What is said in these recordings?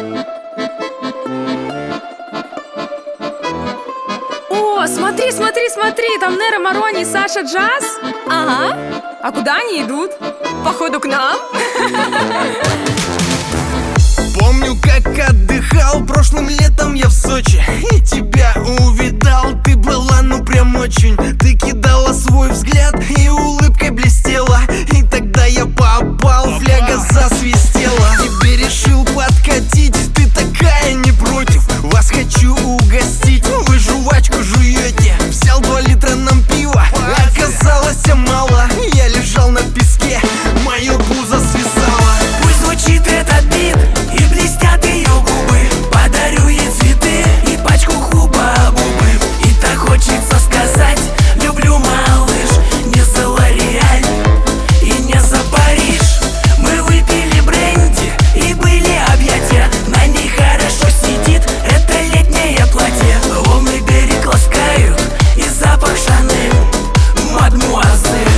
О, смотри, смотри, смотри, там Неро, Марони и Саша Джаз. Ага. А куда они идут? Походу к нам. Помню, как отдыхал прошлым летом я в Сочи, и тебя увидал, ты была ну прям очень. Ты кидала свой взгляд и улыбкой блестела, и тогда я попал, фляга засвистела. Тебе решил подкатить, ты такая не против. Вас хочу угостить, вы жвачку жуете. Взял 2 литра нам пива, оказалось мало. Я лежал на песке, мое пузо свисало. Пусть звучит этот бит и блестят ее губы. Подарю ей цветы и пачку хуба-бубы. И так хочется сказать: люблю, малыш, не за Лореаль и не за Париж. Мы выпили бренди и были объятия. На ней хорошо сидит это летнее платье. Волны берег ласкают и запах Шанель, мадмуазель.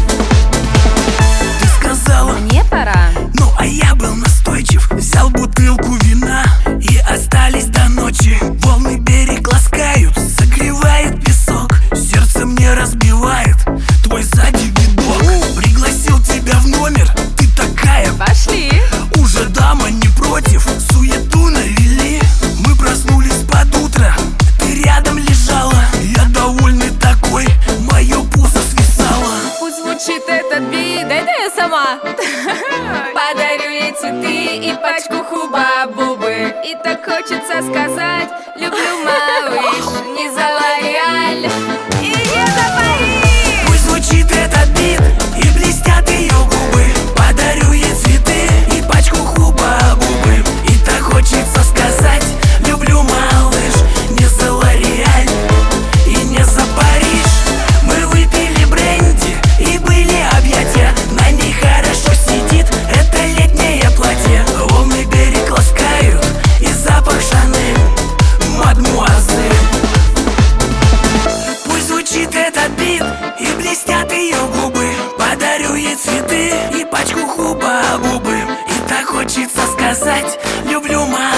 Ты сказала: Мне пора. ну а я был настойчив. Взял бутылку вина и остались до ночи. Волны берег ласкают, согревает песок. Сердце мне разбивает твой сзади видок. Пригласил тебя в номер, ты такая. Пошли. Уже дама не против, суету навели. Мы проснулись под утро, ты рядом лежала. Я довольный такой, мое пузо свисало. Пусть звучит этот бит, да это я сама. Подарю ей цветы и пачку хуба-бубы. И так хочется сказать: люблю, малыш, не за Лореаль и не за Париж. Пусть звучит этот бит и блестят ее губы. Подарю ей цветы и пачку хуба-бубы. И так хочется сказать: люблю, малыш, не за Лореаль и не за Париж. Мы выпили бренди и были объятия. На ней хорошо сидит это летнее платье. Волны берег ласкают и запах Шанель, мадмуазель. Пусть звучит этот бит и блестят ее губы. Подарю ей цветы и пачку хуба-бубы. И так хочется сказать: люблю, малыш.